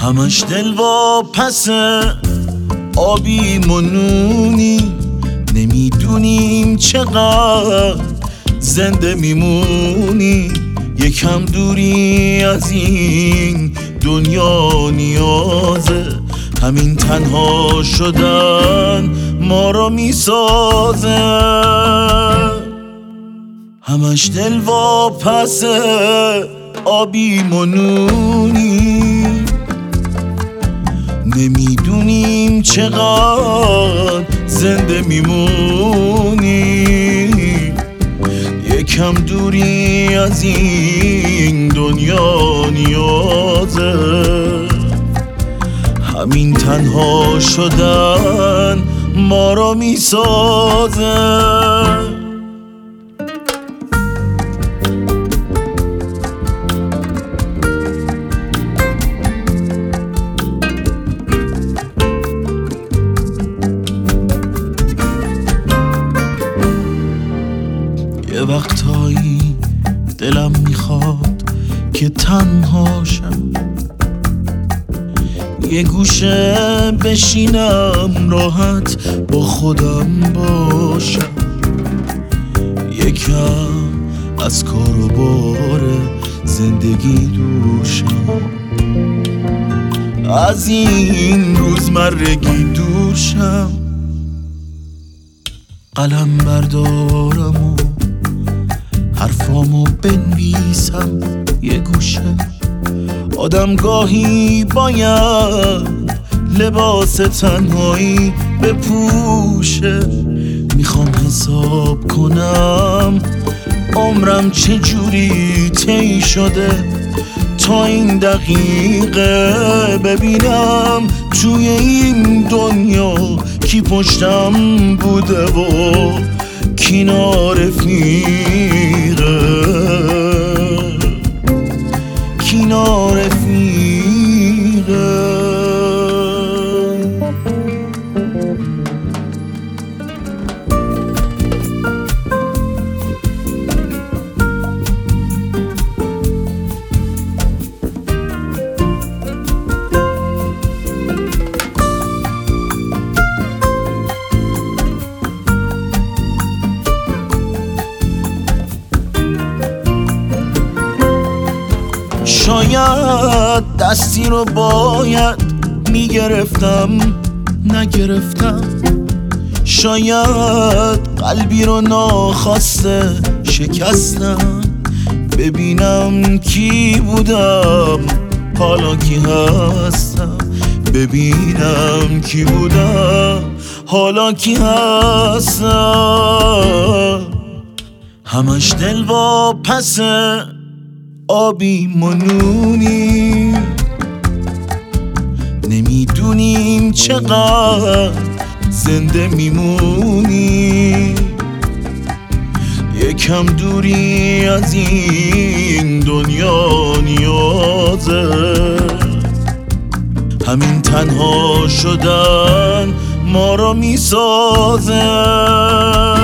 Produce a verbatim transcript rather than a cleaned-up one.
همش دل واپسه، آبی منونی، نمیدونیم چقدر زنده میمونی. یکم دوری از این دنیا نیازه، همین تنها شدن ما را میسازه. همش دل واپسه، آبی منونی، نمیدونیم چقدر زنده میمونی. یکم دوری از این دنیا نیازه، همین تنها شدن ما را میسازه. یه وقتایی دلم میخواد که تنها شم، یه گوشه بشینم راحت با خودم باشم. یکم از کار و بار زندگی دور شم، از این روزمرگی دور شم. قلم بردارم و حرفامو بنویسم یه گوشه. آدم گاهی باید لباس تنهایی بپوشه. میخوام حساب کنم عمرم چجوری طی شده تا این دقیقه ببینم توی این دنیا کی پشتم بوده و کی نارفیقه، کی نارفیقه. شاید دستی رو باید میگرفتم نگرفتم، شاید قلبی رو ناخواسته شکستم. ببینم کی بودم حالا کی هستم، ببینم کی بودم حالا کی هستم. همش دل واپسه، آبی منونی، نمیدونیم چقدر زنده میمونی. یکم دوری از این دنیا نیازه، همین تنها شدن ما را میسازه.